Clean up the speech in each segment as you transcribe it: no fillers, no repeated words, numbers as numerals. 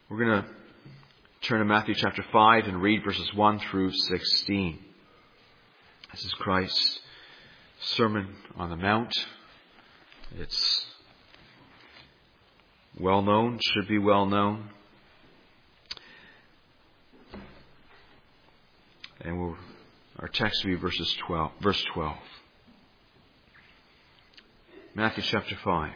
We're going to turn to Matthew chapter 5 and read verses 1 through 16. This is Christ's Sermon on the Mount. It's well known, should be well known. And our text will be verse 12. Matthew chapter 5.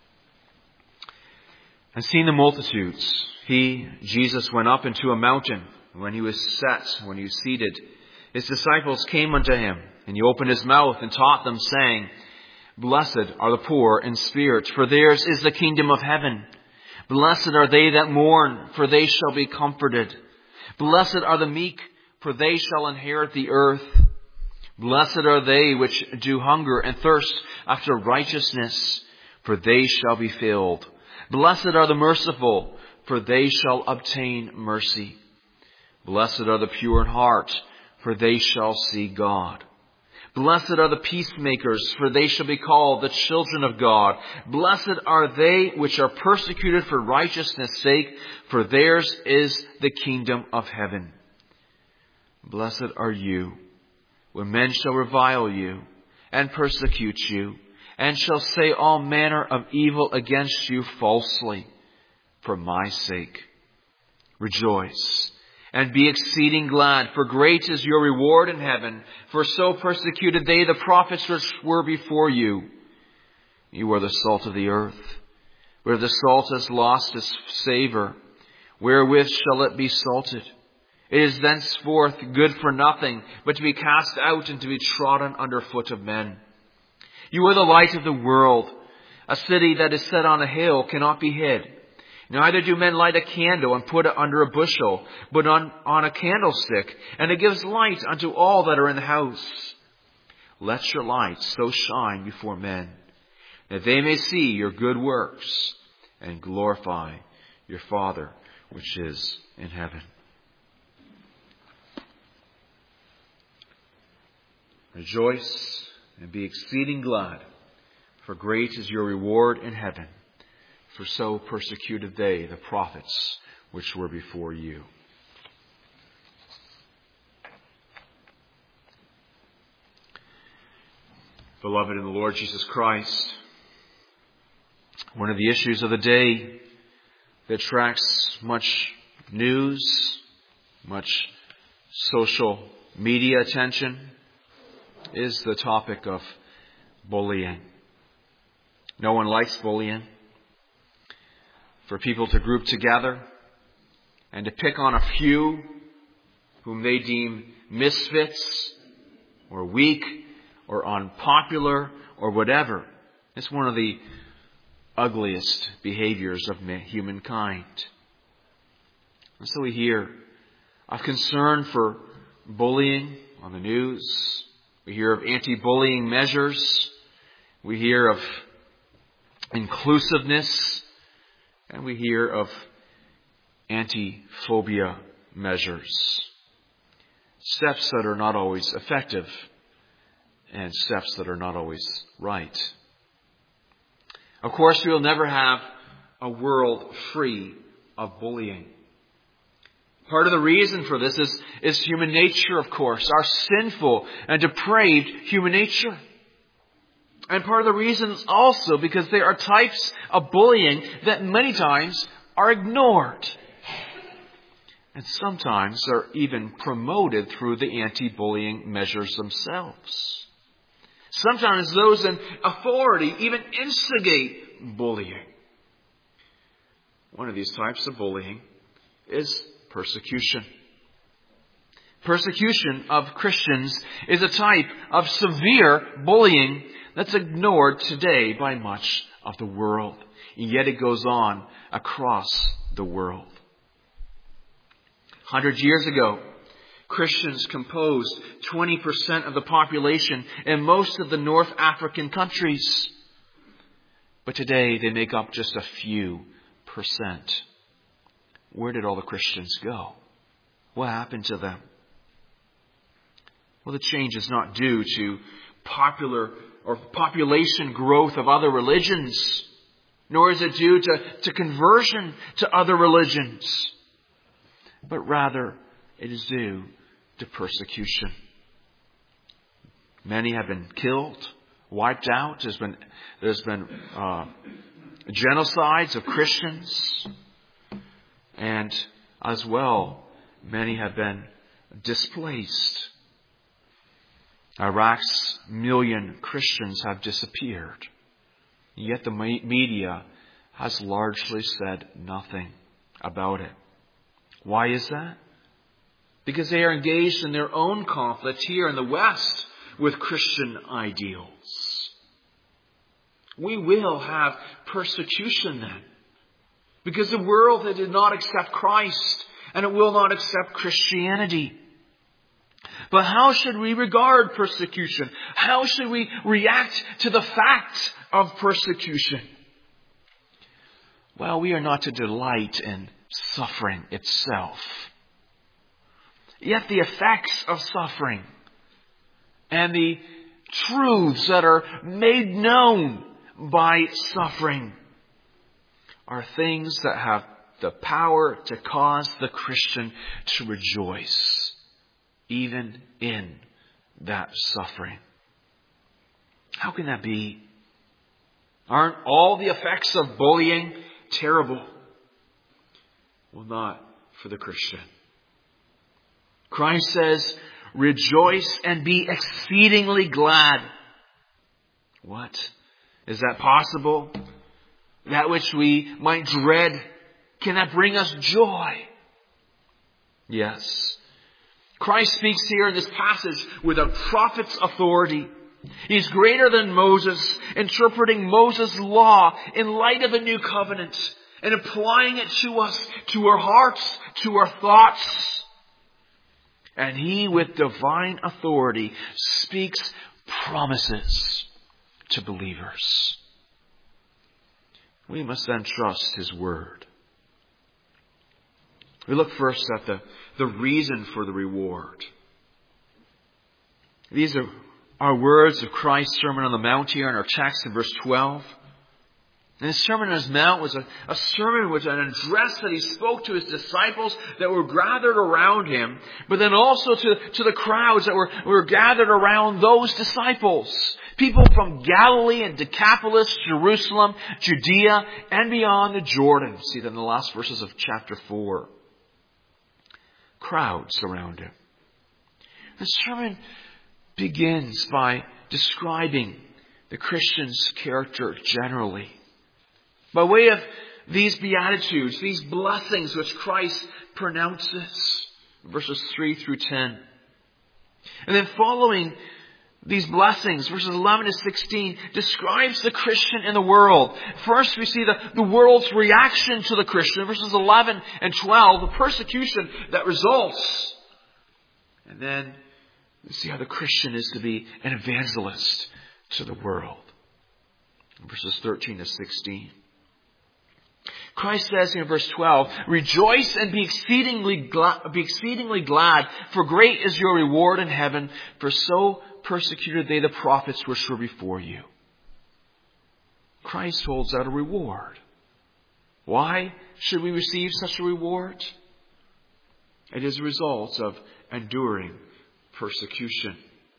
And seeing the multitudes, Jesus, went up into a mountain. And when he was seated, his disciples came unto him. And he opened his mouth and taught them, saying, Blessed are the poor in spirit, for theirs is the kingdom of heaven. Blessed are they that mourn, for they shall be comforted. Blessed are the meek, for they shall inherit the earth. Blessed are they which do hunger and thirst after righteousness, for they shall be filled. Blessed are the merciful, for they shall obtain mercy. Blessed are the pure in heart, for they shall see God. Blessed are the peacemakers, for they shall be called the children of God. Blessed are they which are persecuted for righteousness' sake, for theirs is the kingdom of heaven. Blessed are you when men shall revile you and persecute you, and shall say all manner of evil against you falsely for my sake. Rejoice and be exceeding glad, for great is your reward in heaven. For so persecuted they the prophets which were before you. You are the salt of the earth. Where the salt has lost its savour, wherewith shall it be salted? It is thenceforth good for nothing, but to be cast out and to be trodden under foot of men. You are the light of the world. A city that is set on a hill cannot be hid. Neither do men light a candle and put it under a bushel, but on a candlestick, and it gives light unto all that are in the house. Let your light so shine before men, that they may see your good works and glorify your Father which is in heaven. Rejoice and be exceeding glad, for great is your reward in heaven. For so persecuted they the prophets which were before you. Beloved in the Lord Jesus Christ, one of the issues of the day that attracts much news, much social media attention, is the topic of bullying. No one likes bullying. For people to group together and to pick on a few whom they deem misfits or weak or unpopular or whatever. It's one of the ugliest behaviors of humankind. And so we hear of concern for bullying on the news. We hear of anti-bullying measures. We hear of inclusiveness. And we hear of anti-phobia measures. Steps that are not always effective and steps that are not always right. Of course, we will never have a world free of bullying. Part of the reason for this is human nature, of course, our sinful and depraved human nature. And part of the reason is also because there are types of bullying that many times are ignored. And sometimes are even promoted through the anti-bullying measures themselves. Sometimes those in authority even instigate bullying. One of these types of bullying is persecution. Persecution of Christians is a type of severe bullying that's ignored today by much of the world. And yet it goes on across the world. 100 years ago, Christians composed 20% of the population in most of the North African countries. But today they make up just a few percent. Where did all the Christians go? What happened to them? Well, the change is not due to population growth of other religions. nor is it due to conversion to other religions, but rather it is due to persecution. Many have been killed, wiped out. There's been genocides of Christians, and as well, many have been displaced. Iraq's 1 million Christians have disappeared. Yet the media has largely said nothing about it. Why is that? Because they are engaged in their own conflict here in the West with Christian ideals. We will have persecution then, because the world that did not accept Christ, and it will not accept Christianity. But how should we regard persecution? How should we react to the fact of persecution? Well, we are not to delight in suffering itself. Yet the effects of suffering and the truths that are made known by suffering are things that have the power to cause the Christian to rejoice, even in that suffering. How can that be? Aren't all the effects of bullying terrible? Well, not for the Christian. Christ says, rejoice and be exceedingly glad. What? Is that possible? That which we might dread, can that bring us joy? Yes. Christ speaks here in this passage with a prophet's authority. He's greater than Moses, interpreting Moses' law in light of the new covenant and applying it to us, to our hearts, to our thoughts. And he, with divine authority, speaks promises to believers. We must then trust his word. We look first at the reason for the reward. These are our words of Christ's Sermon on the Mount here in our text in verse 12. And his Sermon on the Mount was a sermon, which an address that he spoke to his disciples that were gathered around him, but then also to the crowds that were gathered around those disciples. People from Galilee and Decapolis, Jerusalem, Judea, and beyond the Jordan. See that in the last verses of chapter 4. Crowds around him. The sermon begins by describing the Christian's character generally. By way of these beatitudes, these blessings which Christ pronounces, verses 3 through 10. And then following these blessings, verses 11 to 16, describes the Christian in the world. First, we see the world's reaction to the Christian, verses 11 and 12, the persecution that results. And then we see how the Christian is to be an evangelist to the world, verses 13 to 16. Christ says in verse 12, rejoice and be exceedingly glad, for great is your reward in heaven, for so persecuted they the prophets which were before you. Christ holds out a reward. Why should we receive such a reward? It is a result of enduring persecution.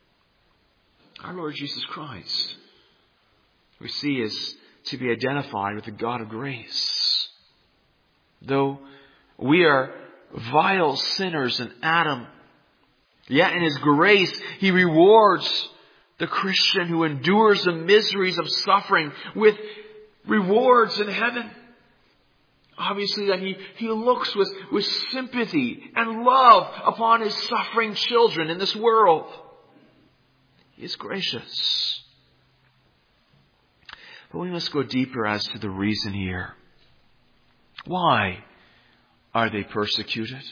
Our Lord Jesus Christ, we see, is to be identified with the God of grace. Though we are vile sinners in Adam, yet in his grace, he rewards the Christian who endures the miseries of suffering with rewards in heaven. Obviously, that he looks with sympathy and love upon his suffering children in this world. He is gracious. But we must go deeper as to the reason here. Why are they persecuted?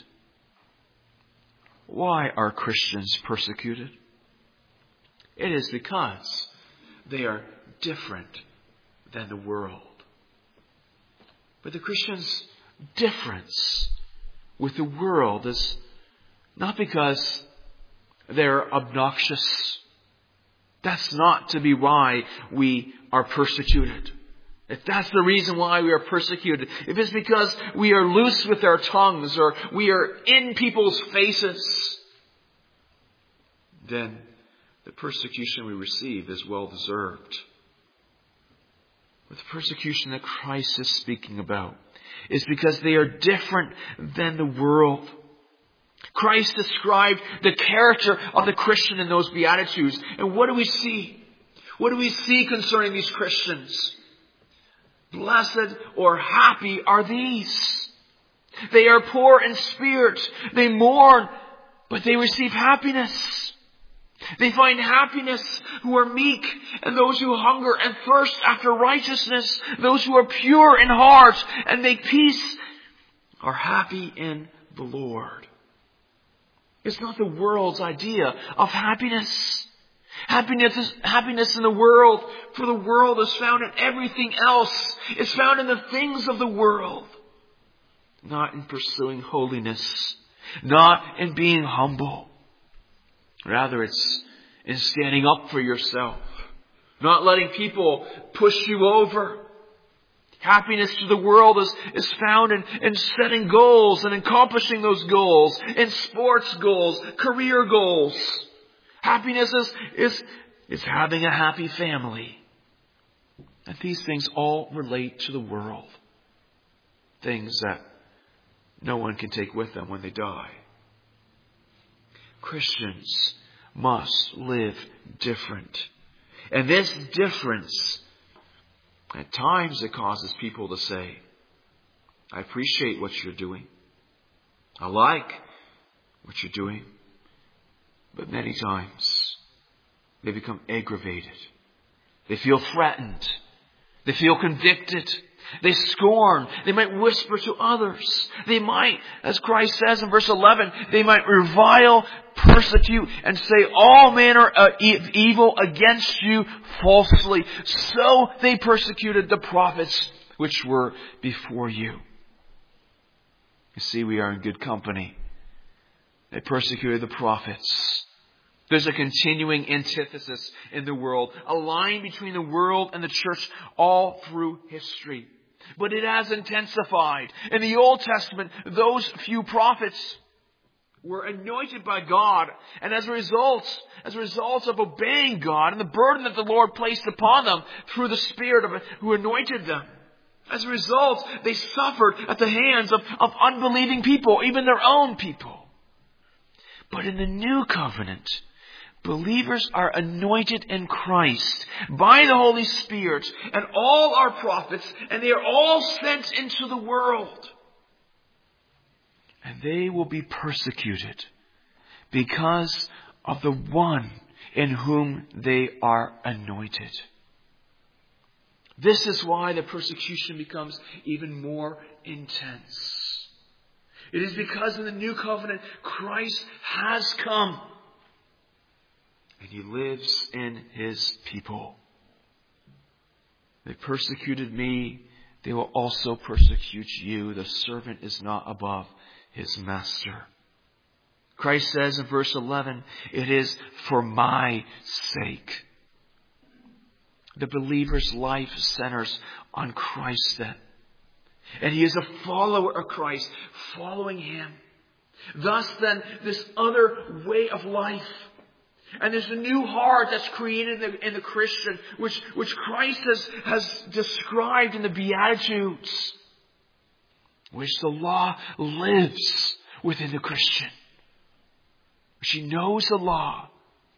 Why are Christians persecuted? It is because they are different than the world. But the Christian's difference with the world is not because they're obnoxious. That's not to be why we are persecuted. if that's the reason why we are persecuted, if it's because we are loose with our tongues or we are in people's faces, then the persecution we receive is well deserved. But the persecution that Christ is speaking about is because they are different than the world. Christ described the character of the Christian in those Beatitudes. And what do we see? What do we see concerning these Christians? Blessed or happy are these. They are poor in spirit. They mourn, but they receive happiness. They find happiness who are meek, and those who hunger and thirst after righteousness, those who are pure in heart and make peace, are happy in the Lord. It's not the world's idea of happiness. Happiness in the world, for the world is found in everything else. It's found in the things of the world. Not in pursuing holiness. Not in being humble. Rather, it's in standing up for yourself. Not letting people push you over. Happiness to the world is found in setting goals and accomplishing those goals. In sports goals, career goals. Happiness is having a happy family. And these things all relate to the world. Things that no one can take with them when they die. Christians must live different. And this difference, at times it causes people to say, I appreciate what you're doing. I like what you're doing. But many times they become aggravated. They feel threatened. They feel convicted. They scorn. They might whisper to others. They might, as Christ says in verse 11, they might revile, persecute, and say all manner of evil against you falsely. So they persecuted the prophets which were before you. You see, we are in good company. They persecuted the prophets. There's a continuing antithesis in the world, a line between the world and the church all through history. But it has intensified. In the Old Testament, those few prophets were anointed by God. And as a result of obeying God and the burden that the Lord placed upon them through the Spirit who anointed them, as a result, they suffered at the hands of unbelieving people, even their own people. But in the new covenant, believers are anointed in Christ by the Holy Spirit, and all are prophets, and they are all sent into the world. And they will be persecuted because of the one in whom they are anointed. This is why the persecution becomes even more intense. It is because in the new covenant, Christ has come. And He lives in His people. They persecuted me. They will also persecute you. The servant is not above his master. Christ says in verse 11, it is for my sake. The believer's life centers on Christ then. And he is a follower of Christ, following Him. Thus then, this other way of life. And there's a new heart that's created in the Christian, which Christ has described in the Beatitudes, which the law lives within the Christian. She knows the law.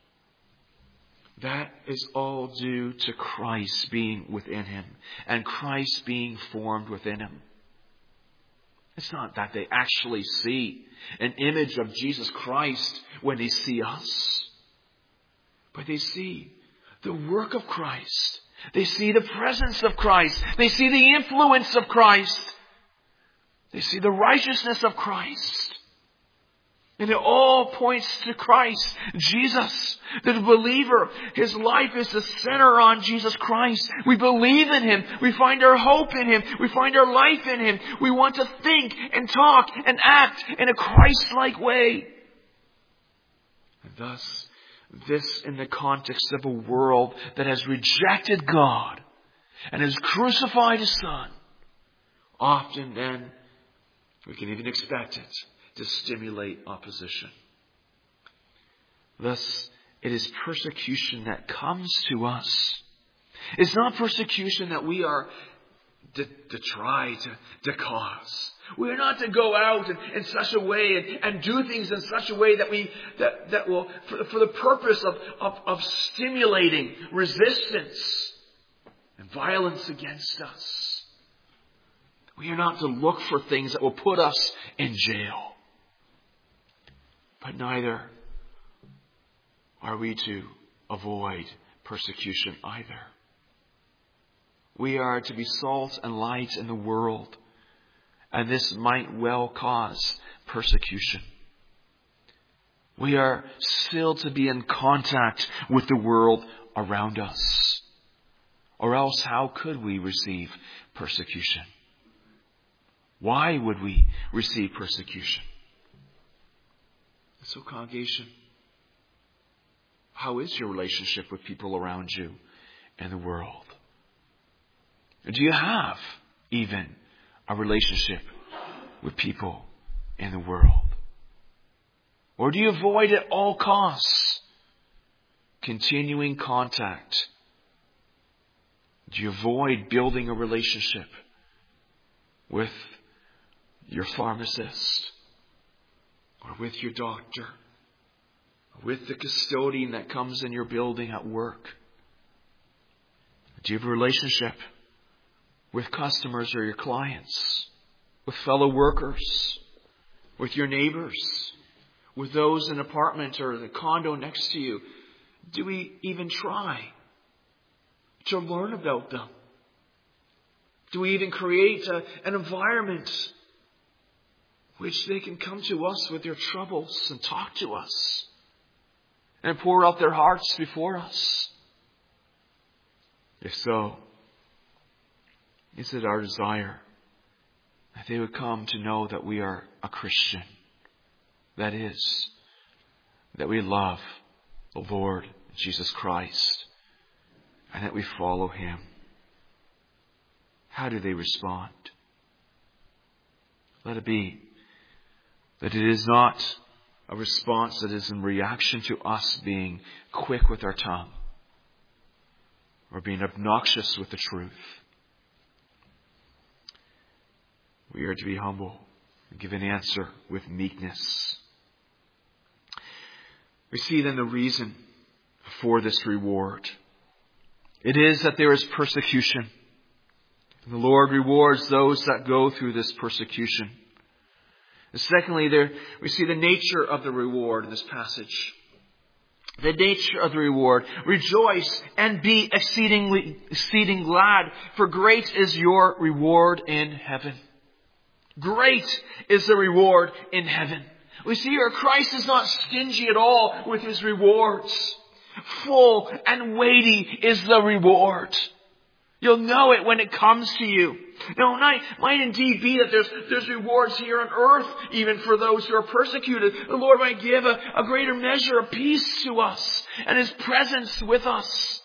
That is all due to Christ being within him and Christ being formed within him. It's not that they actually see an image of Jesus Christ when they see us. But they see the work of Christ. They see the presence of Christ. They see the influence of Christ. They see the righteousness of Christ. And it all points to Christ, Jesus. The believer, his life is to center on Jesus Christ. We believe in Him. We find our hope in Him. We find our life in Him. We want to think and talk and act in a Christ-like way. And thus, this in the context of a world that has rejected God and has crucified His Son, often then we can even expect it to stimulate opposition. Thus, it is persecution that comes to us. It's not persecution that we are to try to cause. We are not to go out in such a way and do things in such a way that will for the purpose of stimulating resistance and violence against us. We are not to look for things that will put us in jail. But neither are we to avoid persecution either. We are to be salt and light in the world, and this might well cause persecution. We are still to be in contact with the world around us, or else how could we receive persecution? Why would we receive persecution? So, congregation, how is your relationship with people around you and the world? Do you have even a relationship with people in the world? Or do you avoid at all costs continuing contact? Do you avoid building a relationship with your pharmacist, or with your doctor, or with the custodian that comes in your building at work? Do you have a relationship with customers or your clients, with fellow workers, with your neighbors, with those in an apartment or the condo next to you? Do we even try to learn about them? Do we even create an environment which they can come to us with their troubles and talk to us and pour out their hearts before us? If so, is it our desire that they would come to know that we are a Christian? That is, that we love the Lord Jesus Christ and that we follow Him. How do they respond? Let it be that it is not a response that is in reaction to us being quick with our tongue or being obnoxious with the truth. We are to be humble and give an answer with meekness. We see then the reason for this reward. It is that there is persecution. And the Lord rewards those that go through this persecution. And secondly, we see the nature of the reward in this passage. The nature of the reward. Rejoice and be exceeding glad, for great is your reward in heaven. Great is the reward in heaven. We see here Christ is not stingy at all with His rewards. Full and weighty is the reward. You'll know it when it comes to you. Now, it might indeed be that there's rewards here on earth, even for those who are persecuted. The Lord might give a greater measure of peace to us and His presence with us.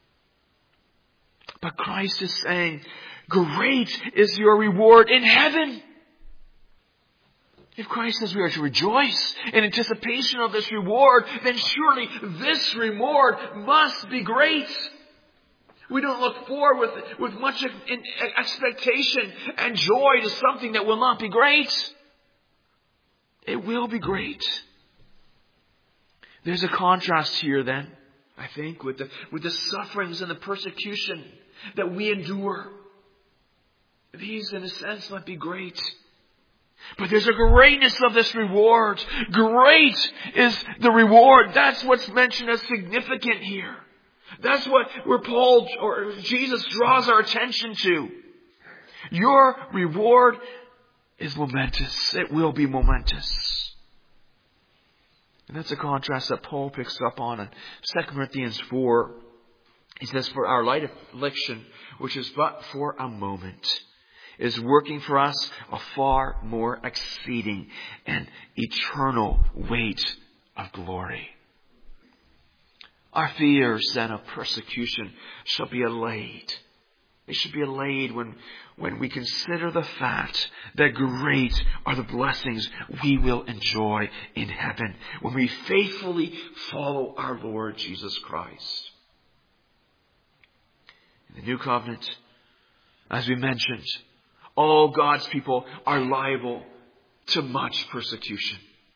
But Christ is saying, great is your reward in heaven. If Christ says we are to rejoice in anticipation of this reward, then surely this reward must be great. We don't look forward with much expectation and joy to something that will not be great. It will be great. There's a contrast here then, I think, with the sufferings and the persecution that we endure. These, in a sense, might be great. But there's a greatness of this reward. Great is the reward. That's what's mentioned as significant here. That's where Paul or Jesus draws our attention to. Your reward is momentous. It will be momentous. And that's a contrast that Paul picks up on in 2 Corinthians 4. He says, for our light affliction, which is but for a moment, is working for us a far more exceeding and eternal weight of glory. Our fears then of persecution shall be allayed They should be allayed when we consider the fact that great are the blessings we will enjoy in heaven when we faithfully follow our Lord Jesus Christ. In the new covenant, as we mentioned, all God's people are liable to much persecution,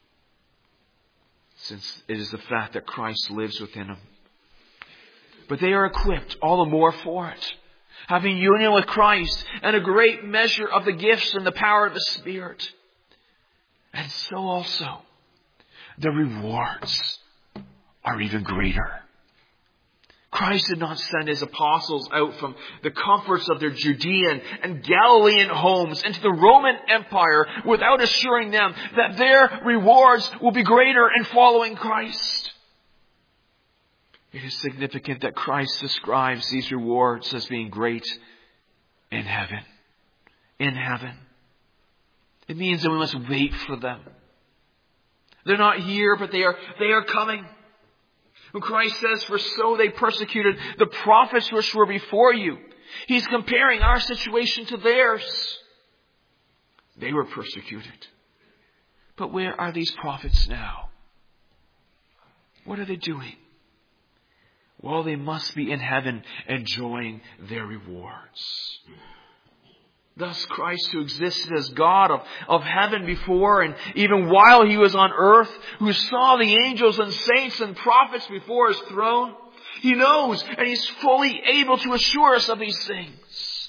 since it is the fact that Christ lives within them. But they are equipped all the more for it, having union with Christ and a great measure of the gifts and the power of the Spirit. And so also, the rewards are even greater. Christ did not send His apostles out from the comforts of their Judean and Galilean homes into the Roman Empire without assuring them that their rewards will be greater in following Christ. It is significant that Christ describes these rewards as being great in heaven. In heaven. It means that we must wait for them. They're not here, but they are coming. When Christ says, "For so they persecuted the prophets which were before you," He's comparing our situation to theirs. They were persecuted. But where are these prophets now? What are they doing? Well, they must be in heaven enjoying their rewards. Thus, Christ, who existed as God of heaven before and even while He was on earth, who saw the angels and saints and prophets before His throne, He knows and He's fully able to assure us of these things.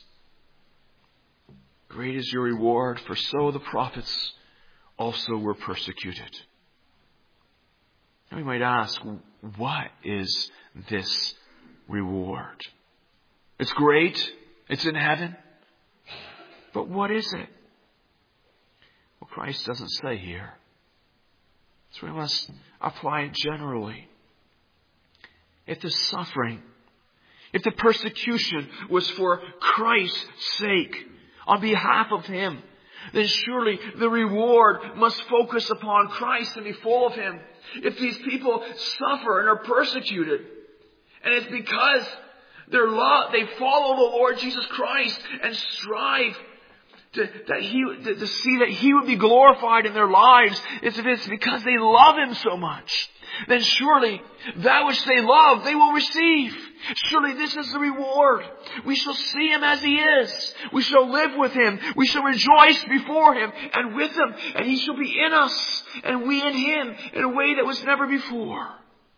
Great is your reward, for so the prophets also were persecuted. Now we might ask, what is this reward? It's great. It's in heaven. But what is it? Well, Christ doesn't say here. So we must apply it generally. If the suffering, if the persecution was for Christ's sake, on behalf of Him, then surely the reward must focus upon Christ and be full of Him. If these people suffer and are persecuted, and it's because they follow the Lord Jesus Christ and strive to see that He would be glorified in their lives, if it's because they love Him so much, then surely that which they love, they will receive. Surely this is the reward. We shall see Him as He is. We shall live with Him. We shall rejoice before Him and with Him. And He shall be in us and we in Him in a way that was never before.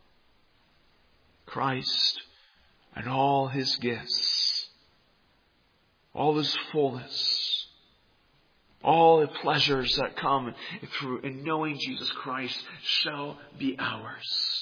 Christ and all His gifts, all His fullness, all the pleasures that come through in knowing Jesus Christ shall be ours.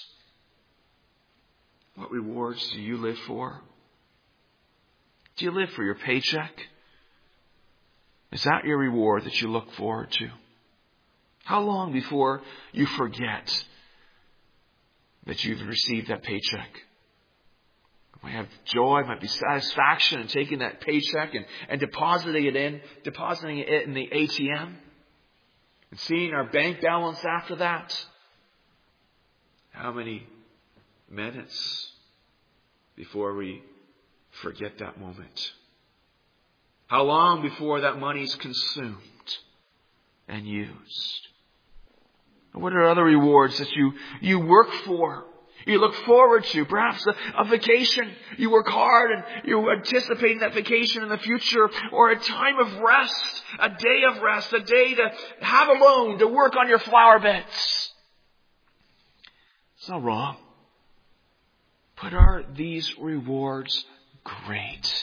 What rewards do you live for? Do you live for your paycheck? Is that your reward that you look forward to? How long before you forget that you've received that paycheck? You might have joy, might be satisfaction in taking that paycheck and depositing it in the ATM and seeing our bank balance after that. How many minutes before we forget that moment? How long before that money's consumed and used? And what are other rewards that you work for? You look forward to, perhaps a vacation. You work hard and you're anticipating that vacation in the future, or a time of rest, a day of rest, a day to have alone, to work on your flower beds. It's not wrong. But are these rewards great?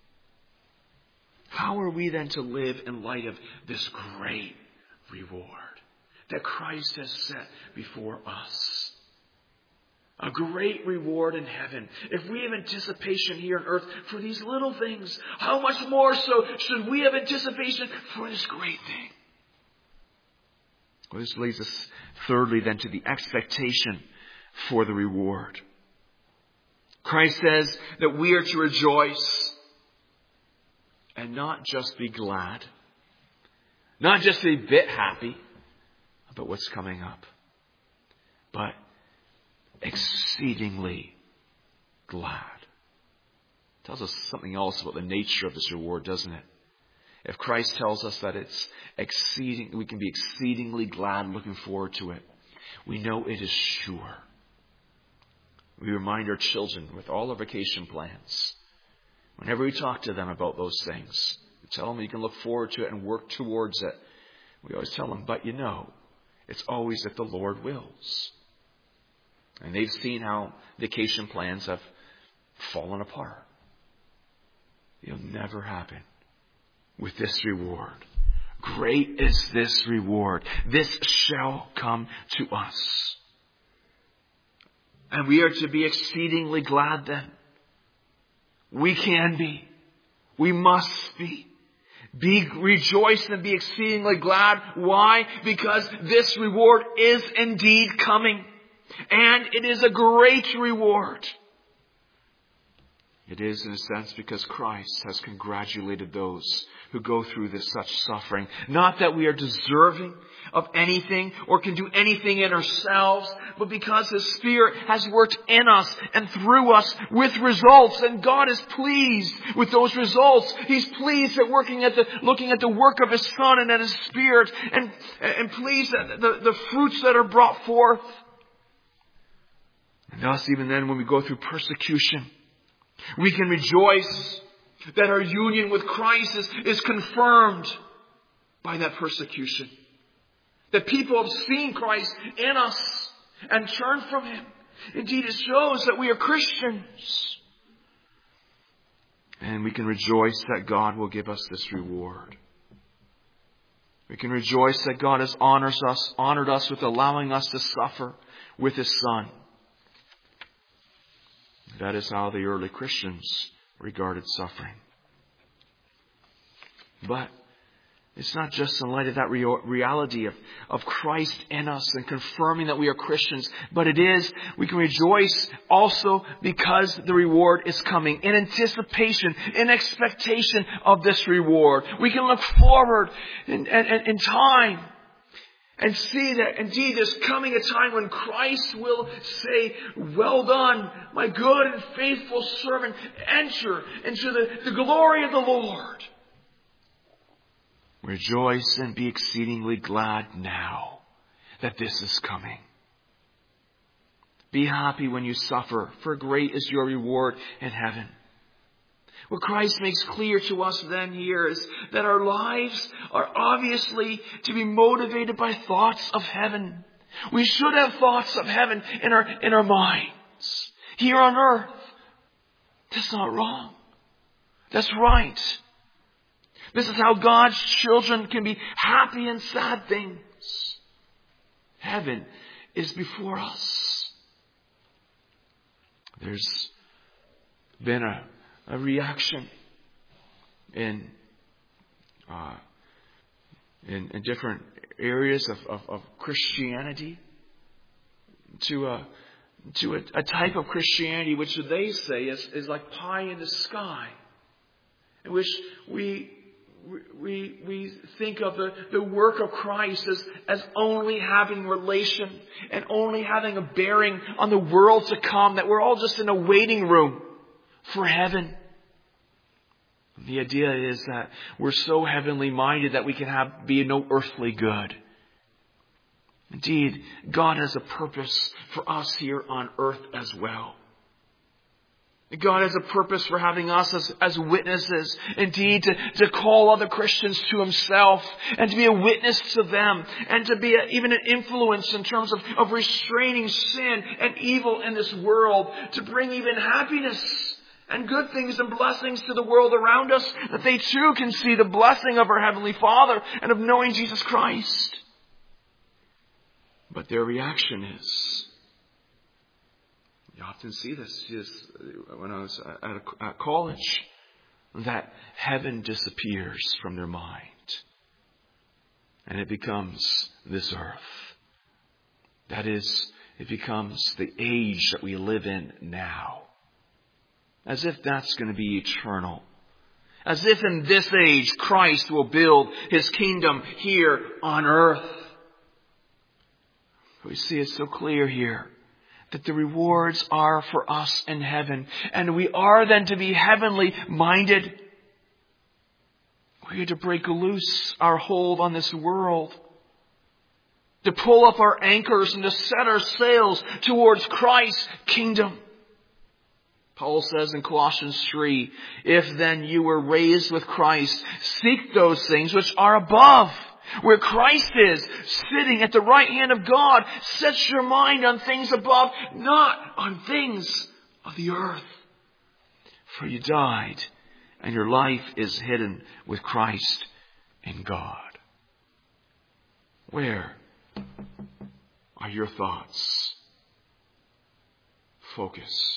How are we then to live in light of this great reward that Christ has set before us? A great reward in heaven. If we have anticipation here on earth for these little things, how much more so should we have anticipation for this great thing? Well, this leads us thirdly then to the expectation for the reward. Christ says that we are to rejoice and not just be glad, not just be a bit happy about what's coming up, but exceedingly glad. tells us something else about the nature of this reward, doesn't it? If Christ tells us that we can be exceedingly glad looking forward to it, we know it is sure. We remind our children with all our vacation plans, whenever we talk to them about those things, we tell them you can look forward to it and work towards it. We always tell them, but it's always if the Lord wills. And they've seen how vacation plans have fallen apart. It'll never happen with this reward. Great is this reward. This shall come to us. And we are to be exceedingly glad then. We can be. We must be. Rejoice and be exceedingly glad. Why? Because this reward is indeed coming. And it is a great reward. It is, in a sense, because Christ has congratulated those who go through such suffering. Not that we are deserving of anything or can do anything in ourselves, but because His Spirit has worked in us and through us with results. And God is pleased with those results. He's pleased at looking at the work of His Son and at His Spirit, and pleased at the fruits that are brought forth. And thus, even then, when we go through persecution, we can rejoice that our union with Christ is confirmed by that persecution. That people have seen Christ in us and turned from Him. Indeed, it shows that we are Christians. And we can rejoice that God will give us this reward. We can rejoice that God has honored us with allowing us to suffer with His Son. That is how the early Christians regarded suffering. But it's not just in light of that reality of Christ in us and confirming that we are Christians, but we can rejoice also because the reward is coming. In anticipation, in expectation of this reward. We can look forward in time and see that indeed there's coming a time when Christ will say, well done, my good and faithful servant. Enter into the glory of the Lord. Rejoice and be exceedingly glad now that this is coming. Be happy when you suffer, for great is your reward in heaven. What Christ makes clear to us then here is that our lives are obviously to be motivated by thoughts of heaven. We should have thoughts of heaven in our minds here on earth. That's not wrong. That's right. This is how God's children can be happy in sad things. Heaven is before us. There's been a reaction in different areas of Christianity to a type of Christianity which they say is like pie in the sky, in which we think of the work of Christ as only having relation and only having a bearing on the world to come, that we're all just in a waiting room for heaven. The idea is that we're so heavenly minded that we can be no earthly good. Indeed, God has a purpose for us here on earth as well. God has a purpose for having us as witnesses, indeed to call other Christians to Himself and to be a witness to them and to be even an influence in terms of restraining sin and evil in this world, to bring even happiness and good things and blessings to the world around us, that they too can see the blessing of our Heavenly Father and of knowing Jesus Christ. But their reaction is, you often see this when I was at college, that heaven disappears from their mind and it becomes this earth. That is, it becomes the age that we live in now. As if that's going to be eternal. As if in this age Christ will build His kingdom here on earth. We see it so clear here that the rewards are for us in heaven. And we are then to be heavenly minded. We are to break loose our hold on this world, to pull up our anchors and to set our sails towards Christ's kingdom. Paul says in Colossians 3, if then you were raised with Christ, seek those things which are above, where Christ is, sitting at the right hand of God. Set your mind on things above, not on things of the earth. For you died, and your life is hidden with Christ in God. Where are your thoughts focused?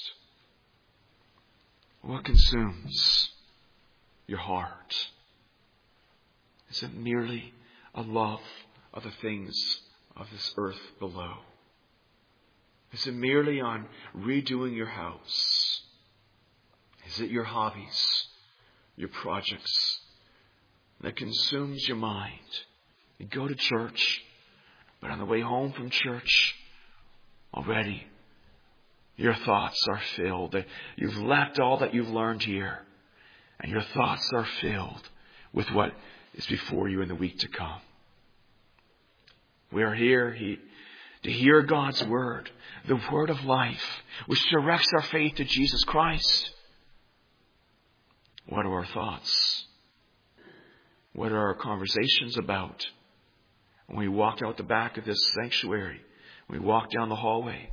What consumes your heart? Is it merely a love of the things of this earth below? Is it merely on redoing your house? Is it your hobbies, your projects that consumes your mind? You go to church, but on the way home from church, already your thoughts are filled. You've left all that you've learned here, and your thoughts are filled with what is before you in the week to come. We are here to hear God's word, the word of life, which directs our faith to Jesus Christ. What are our thoughts? What are our conversations about? When we walked out the back of this sanctuary, we walked down the hallway.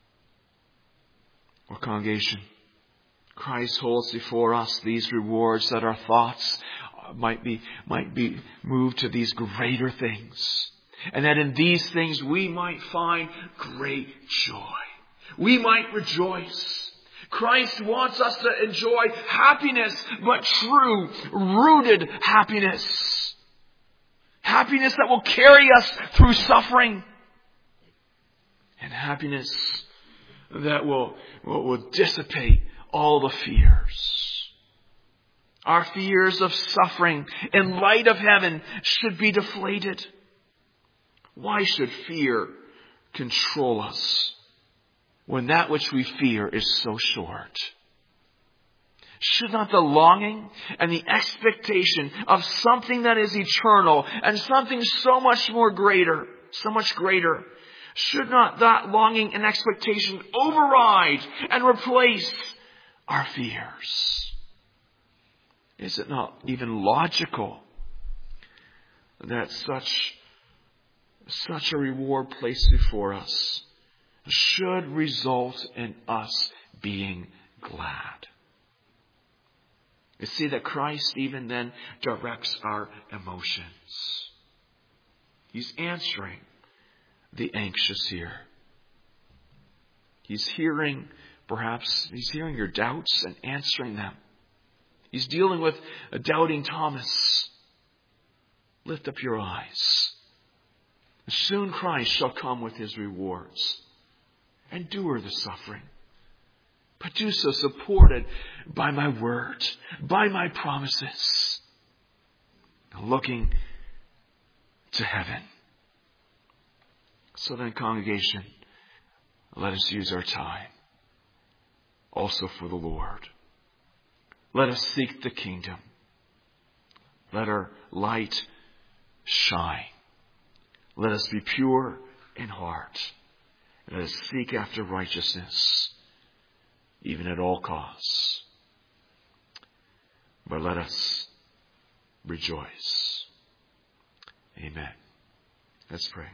Our congregation, Christ holds before us these rewards that our thoughts might be moved to these greater things. And that in these things we might find great joy. We might rejoice. Christ wants us to enjoy happiness, but true, rooted happiness. Happiness that will carry us through suffering. And happiness that will dissipate all the fears. Our fears of suffering in light of heaven should be deflated. Why should fear control us when that which we fear is so short? Should not the longing and the expectation of something that is eternal and something so much greater, should not that longing and expectation override and replace our fears? Is it not even logical that such a reward placed before us should result in us being glad? You see that Christ even then directs our emotions. He's answering the anxious here. He's hearing your doubts and answering them. He's dealing with a doubting Thomas. Lift up your eyes. Soon Christ shall come with his rewards. Endure the suffering, but do so supported by my word, by my promises, looking to heaven. So then, congregation, let us use our time also for the Lord. Let us seek the kingdom. Let our light shine. Let us be pure in heart. Let us seek after righteousness, even at all costs. But let us rejoice. Amen. Let's pray.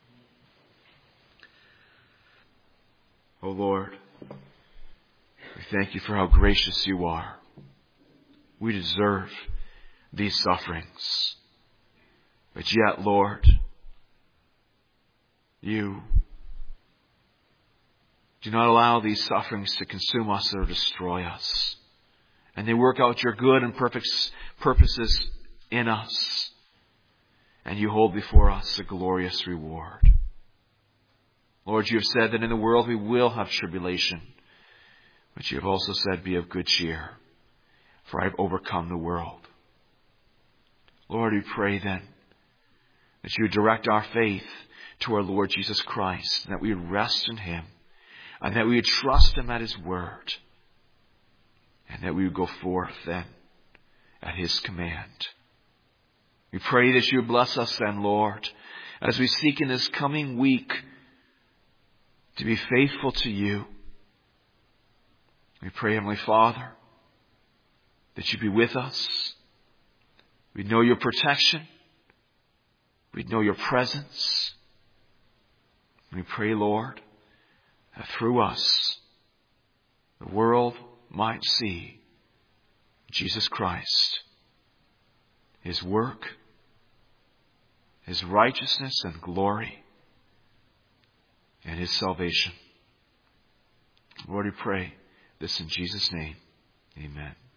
O Lord, we thank you for how gracious you are. We deserve these sufferings. But yet, Lord, you do not allow these sufferings to consume us or destroy us. And they work out your good and perfect purposes in us. And you hold before us a glorious reward. Lord, you have said that in the world we will have tribulation. But you have also said, be of good cheer, for I have overcome the world. Lord, we pray then that you would direct our faith to our Lord Jesus Christ, and that we would rest in him, and that we would trust Him at His word, and that we would go forth then at His command. We pray that You bless us then, Lord, as we seek in this coming week to be faithful to You. We pray, Heavenly Father, that You be with us. We'd know Your protection. We'd know Your presence. We pray, Lord, that through us, the world might see Jesus Christ, His work, His righteousness and glory, and His salvation. Lord, we pray this in Jesus' name. Amen.